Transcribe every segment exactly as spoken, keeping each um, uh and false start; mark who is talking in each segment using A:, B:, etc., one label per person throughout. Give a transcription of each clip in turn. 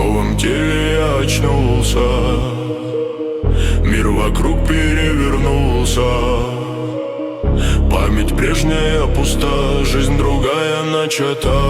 A: новом теле я очнулся. Мир вокруг перевернулся. Память прежняя пуста, жизнь другая начата.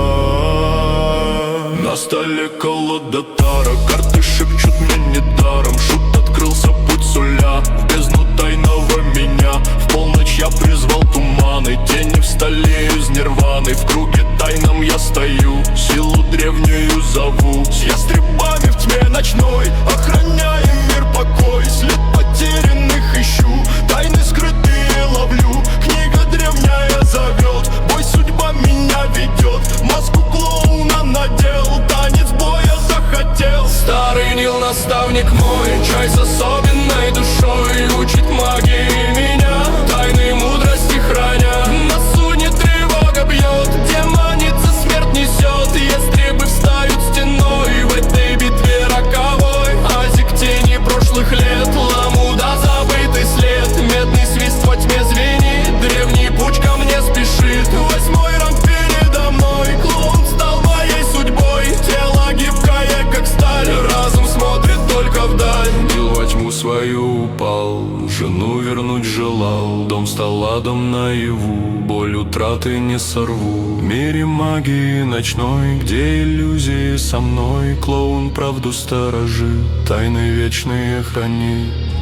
A: На столе колода таро, карты шепчут мне недаром. Шут открылся путь суля в бездну тайного меня. В полночь я призвал туманы, тени встали из нирваны. В круге тайном я стою, силу древнюю зову. С ястребами в тьме ночной охраняем мир покой. След потерянных ищу, тайны скрытые ловлю. Книга древняя зовет, бой судьба меня ведет. Маску клоуна надел, танец боя захотел. Старый Нил, наставник мой, чай с особенной душой. Учит магии меня, тайны мудрости храня. На суне тревога бьет, демоница смерть несет. Ястребы встают стеной в этой битве роковой. Азик тени прошлых лет, ламуда забытый след. Медный свист во тьме звенит, древний путь ко мне спешит. Восьмой ранг передо мной, клоун стал моей судьбой. Тело гибкое, как сталь, разум смотрит только вдаль. Нил во тьму свою упал, жену вернуть желал. Дом стал адом наяву, боль утраты не сорву. В мире магии ночной, где иллюзии со мной. Клоун правду сторожит, тайны вечные хранит.